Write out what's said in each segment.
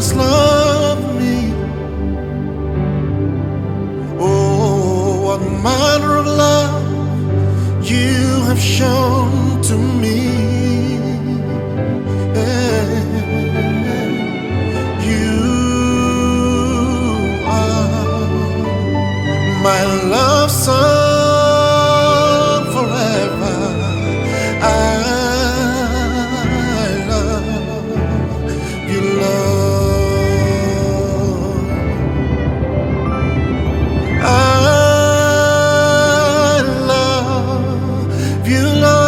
first loved me. Oh, what manner of love you have shown to me. You are my love song forever. I love you, Lord. I love you,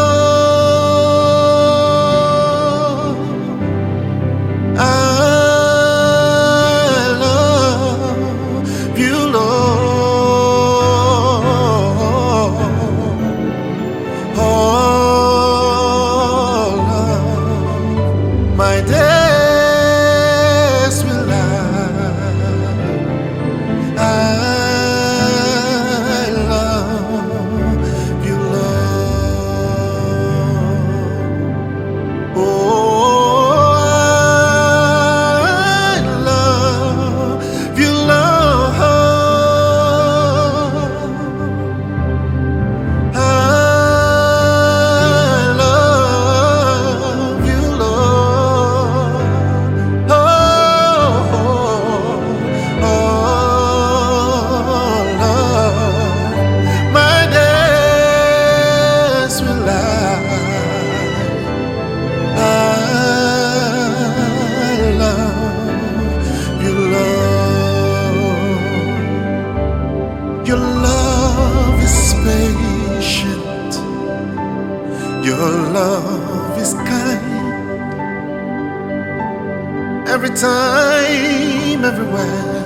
Lord. I love you, Lord. Oh, Lord, my days will lie. I love you, Lord. Oh, I love you, Lord. I love you, Lord. Oh, Lord, my days will lie. I love you, Lord. Your love is patient. Your love is kind. Every time, everywhere,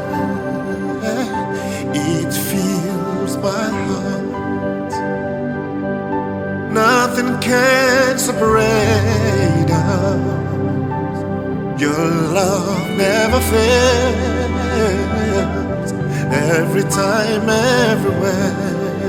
it fills my heart. Nothing can separate us. Your love never fails. Every time, everywhere,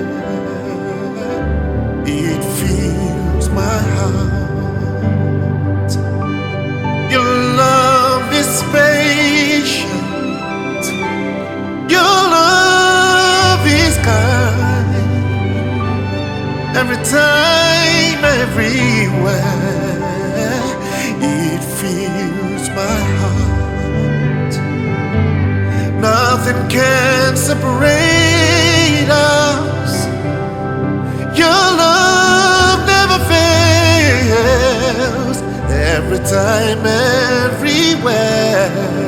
it fills my heart. Your love is patient. Your love is kind. Every time, everywhere, it fills my heart. Nothing can separate us. Your love never fails. Every time, everywhere,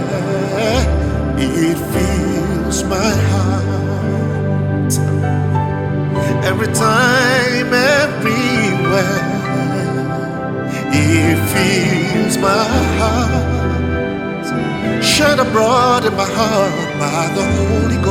it fills my heart. Every time, everywhere, it fills my heart. Shed abroad in my heart by the Holy